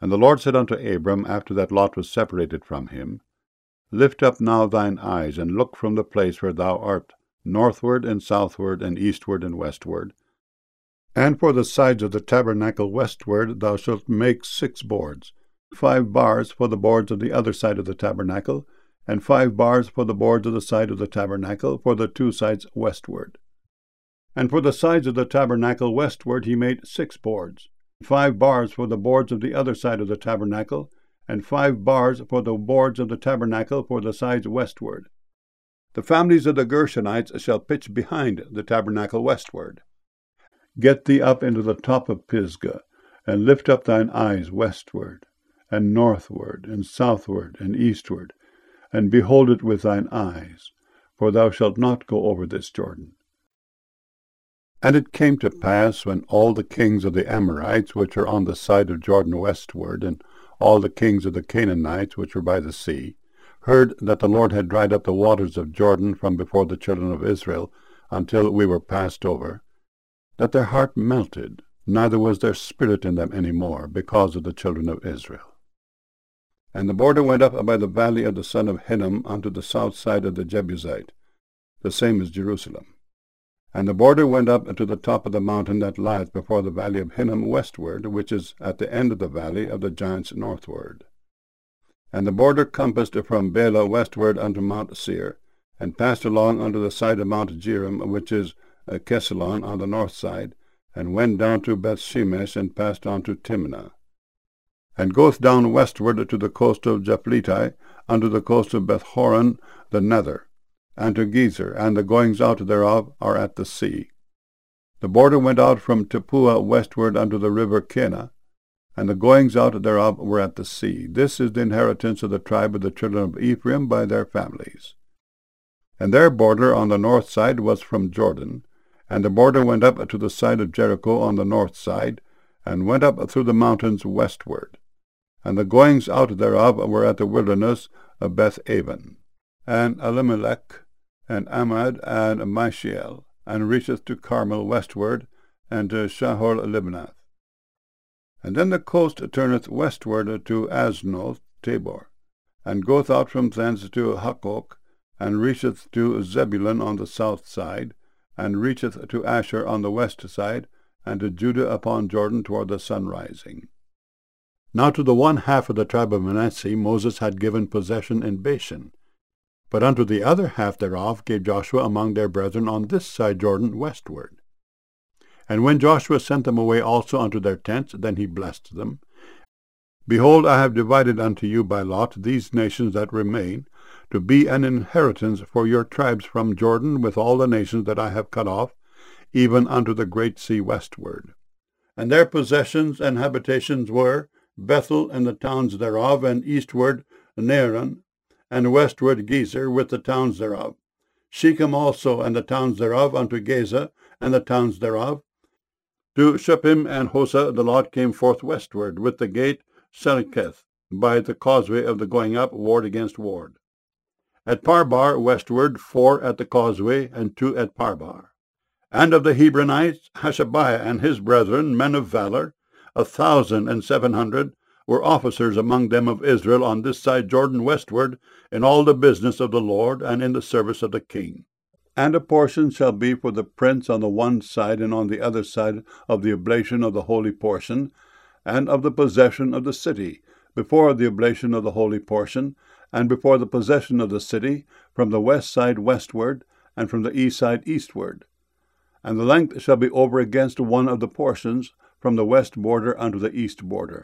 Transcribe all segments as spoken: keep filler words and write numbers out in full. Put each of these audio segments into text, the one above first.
And the Lord said unto Abram, after that Lot was separated from him, Lift up now thine eyes, and look from the place where thou art, northward and southward and eastward and westward. And for the sides of the tabernacle westward thou shalt make six boards, five bars for the boards of the other side of the tabernacle, and five bars for the boards of the side of the tabernacle, for the two sides westward. And for the sides of the tabernacle westward he made six boards, five bars for the boards of the other side of the tabernacle, and five bars for the boards of the tabernacle for the sides westward. The families of the Gershonites shall pitch behind the tabernacle westward. Get thee up into the top of Pisgah, and lift up thine eyes westward, and northward, and southward, and eastward, and behold it with thine eyes, for thou shalt not go over this Jordan. And it came to pass, when all the kings of the Amorites, which are on the side of Jordan westward, and all the kings of the Canaanites, which were by the sea, heard that the Lord had dried up the waters of Jordan from before the children of Israel, until we were passed over, that their heart melted, neither was there spirit in them any more, because of the children of Israel. And the border went up by the valley of the son of Hinnom unto the south side of the Jebusite, the same as Jerusalem. And the border went up to the top of the mountain that lieth before the valley of Hinnom westward, which is at the end of the valley of the giants northward. And the border compassed from Bela westward unto Mount Seir, and passed along unto the side of Mount Jearim, which is uh, Kesalon on the north side, and went down to Bethshemesh, and passed on to Timnah. And goeth down westward to the coast of Japhleti, unto the coast of Bethhoron the nether, and to Gezer, and the goings out thereof are at the sea. The border went out from Tappuah westward unto the river Kenah, and the goings out thereof were at the sea. This is the inheritance of the tribe of the children of Ephraim by their families. And their border on the north side was from Jordan, and the border went up to the side of Jericho on the north side, and went up through the mountains westward. And the goings out thereof were at the wilderness of Beth-aven, and Elimelech, and Amad, and Mishael, and reacheth to Carmel westward, and to Shahor-libnath. And then the coast turneth westward to Aznoth Tabor, and goeth out from thence to Hukkok, and reacheth to Zebulun on the south side, and reacheth to Asher on the west side, and to Judah upon Jordan toward the sunrising. Now to the one half of the tribe of Manasseh Moses had given possession in Bashan, but unto the other half thereof gave Joshua among their brethren on this side Jordan westward. And when Joshua sent them away also unto their tents, then he blessed them. Behold, I have divided unto you by lot these nations that remain, to be an inheritance for your tribes from Jordan with all the nations that I have cut off, even unto the great sea westward. And their possessions and habitations were Bethel and the towns thereof, and eastward Naaran, and westward Gezer with the towns thereof, Shechem also and the towns thereof, unto Gaza and the towns thereof. To Shuppim and Hosa the lot came forth westward, with the gate Seliketh, by the causeway of the going up, ward against ward. At Parbar westward, four at the causeway, and two at Parbar. And of the Hebronites, Hashabiah and his brethren, men of valor, a thousand and seven hundred, were officers among them of Israel on this side Jordan westward, in all the business of the Lord, and in the service of the king. And a portion shall be for the prince on the one side and on the other side of the oblation of the holy portion, and of the possession of the city, before the oblation of the holy portion, and before the possession of the city, from the west side westward, and from the east side eastward. And the length shall be over against one of the portions, from the west border unto the east border.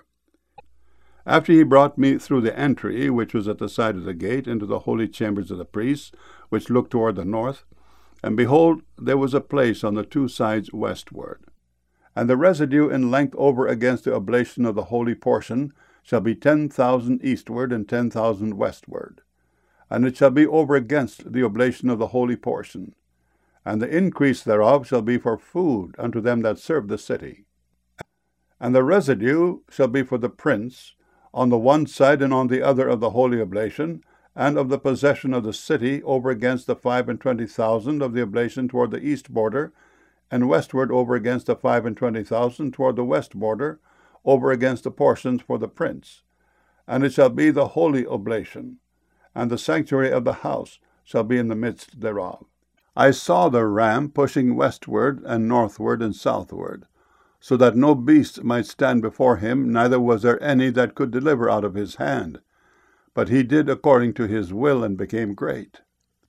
After he brought me through the entry, which was at the side of the gate, into the holy chambers of the priests, which looked toward the north, and behold, there was a place on the two sides westward. And the residue in length over against the oblation of the holy portion shall be ten thousand eastward and ten thousand westward. And it shall be over against the oblation of the holy portion. And the increase thereof shall be for food unto them that serve the city. And the residue shall be for the prince, on the one side and on the other of the holy oblation, and of the possession of the city over against the five and twenty thousand of the oblation toward the east border, and westward over against the five and twenty thousand toward the west border, over against the portions for the prince. And it shall be the holy oblation, and the sanctuary of the house shall be in the midst thereof. I saw the ram pushing westward and northward and southward, so that no beast might stand before him, neither was there any that could deliver out of his hand. But he did according to his will, and became great.